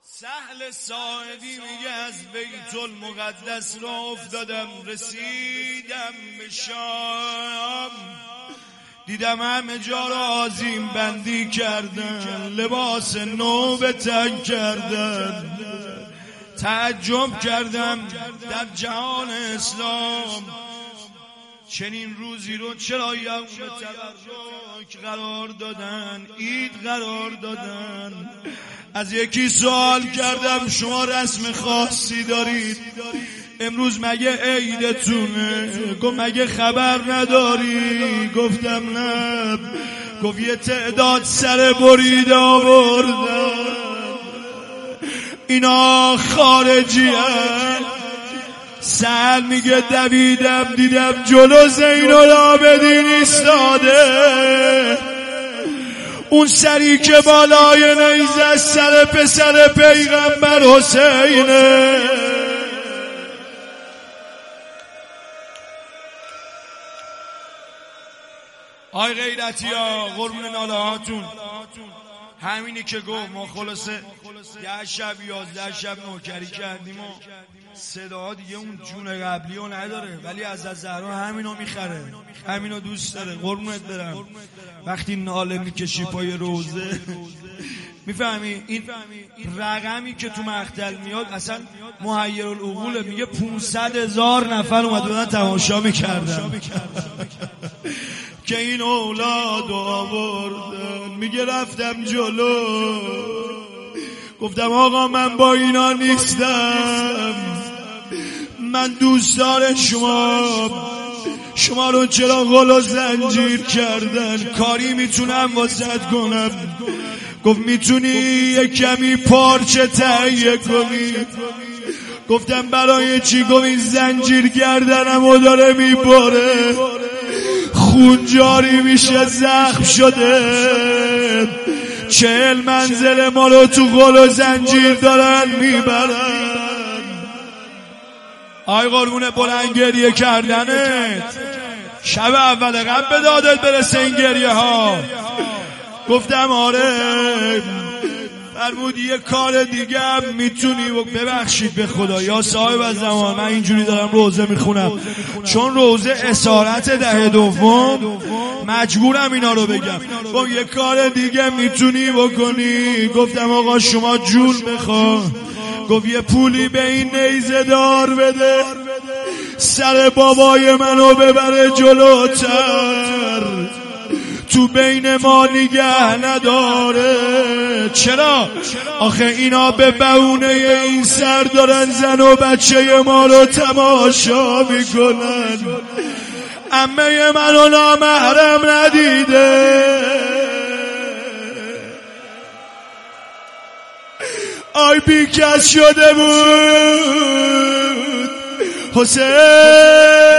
سهل ساعدی میگه از بیت المقدس را افتادم رسیدم به شام، دیدم همه جا را آذین بندی کردن، لباس نو به تن کردن. تعجب کردم در جهان اسلام چنین روزی رو چرا یوم تبرک قرار دادن، عید قرار دادن. از یکی سوال کردم شما رسم خاصی دارید امروز مگه عیدتونه؟ گفت مگه خبر نداری؟ گفتم نه. گفت یه تعداد سر بریده آوردن، اینا خارجی هن. سهل میگه دویدم دیدم جلو زین العابدین ایستاده، اون سری که بالای نیزه از سر پسر پیغمبر حسینه. آی غیرتی ها قربون ناله هاتون، همینی که گفت ما خلاصه 10 شب 11 شب نوکری کردیم و صدا دیگه اون جون قبلی رو نداره، ولی از زهرا همینو میخره، همینو دوست داره. قربونت برم. وقتی ناله میکشی پای روزه میفهمی این رقمی که تو مقتل میاد اصلا محیر العقوله. میگه 500,000 نفر اومد بودن تماشا میکردن که این اولاد آوردن. میگه رفتم جلو گفتم آقا من با اینا نیستم، من دوستدار شما رو چرا غل و زنجیر کردن؟ کاری میتونم واسط کنم؟ گفت میتونی یه کمی پارچه تهیه کنی؟ گفتم برای چی؟ گفت این زنجیر گردنم و داره میباره، خون جاری میشه، زخم شده، 40 منزل ما رو تو غل و زنجیر دارن میبرن. آی قربون بلند گریه کردنت، شب اول قبل به دادت برسه این گریه ها. گفتم آره. فرمود یه کار دیگه هم میتونی ببخشید به خدا یا صاحب از زمان، من اینجوری دارم روزه میخونم چون روزه اسارت 10 دوم مجبورم اینا رو بگم. با یه کار دیگه میتونی بکنی؟ گفتم آقا شما جون بخوا. گفت یه پولی به این نیزه دار بده سر بابای منو ببره جلوتر، تو بین ما نگه نداره. چرا؟ آخه اینا به بهونه این سر دارن زن و بچه ما رو تماشا میکنن، عمه منو نامحرم ندیده. آی بیکس شده بود حسین،